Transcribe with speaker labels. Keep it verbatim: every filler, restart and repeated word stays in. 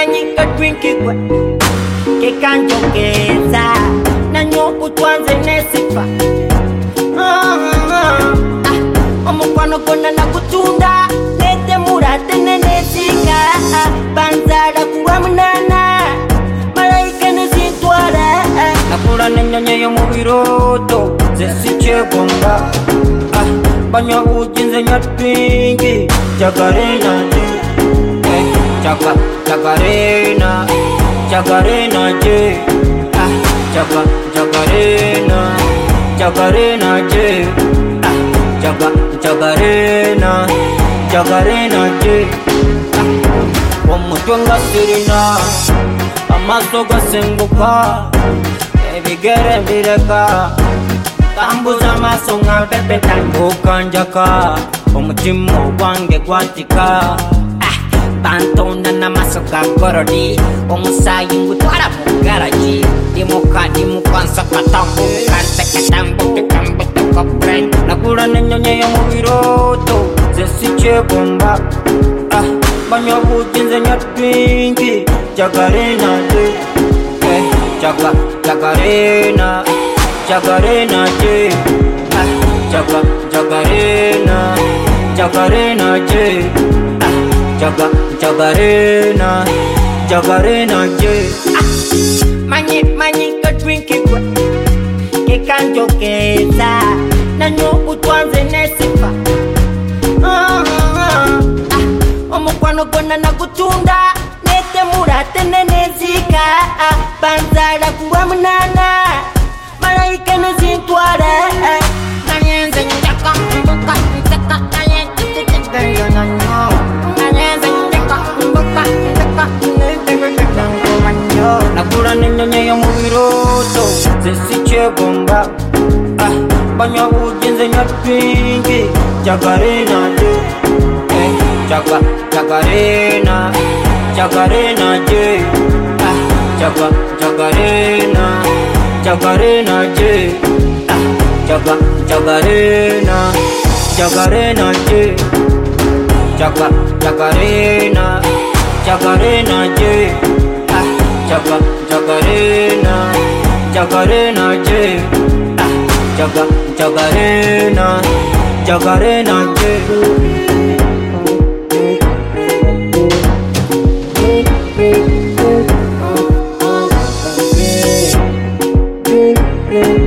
Speaker 1: manyika twinkigwe kekanjongeza na nyoku twanze nesifa ah, ah, ah. Omukwano kona na kutunda nete murate nenesika banzara kuwa munana malaika nezintwara nakula nenyonye yo mubiroto zesichegomba ah, banywa ujinze nyatwingi jagarena eh, jaga jagarena jagarena je ah, jaga jagarena jagarena je ah, jaga jagarena jagarena je ah, omutwenga sirina amaso gasenguka ebigere mbireka tambuza amaso nka pepe tambuka njaka omutima gwange gwatika ah, bantonda n'amaso gagorori omusayi ngutwara mu garaji ndimuka ndimuka nsaka tambuka nsaka tambuka tambuka brain nakula nenyonye yo mubiroto zesichegomba ah, banywa bujinze nyatwingi jagarena je eh, jaga jagarena jagarena je ah, jaga jagarena jagarena je ah, jaga jagarena jagarena je ah. Manyi manyi katwinkigwe kekanjokeza na nyoku twanze nesifa ah, ah, ah. Omukwano gona na kutunda nete murate nenezika ah, banzara kuwa munana malaika nezintwara nanyenze njaka mbuka ntaka nanyenze njaka nanyenze njaka mbuka ntaka nanyenze njaka nakula nenyonye yo mubiroto zesichegomba ah, banywa ujinze nyatwingi jagarena je eh, jaga jagarena jagarena je ah, jaga jagarena jagarena je ah, jaga jagarena jagarena je jaga jagarena jagarena je ah, jaga jagarena jagarena je ah, jaga jagarena jagarena je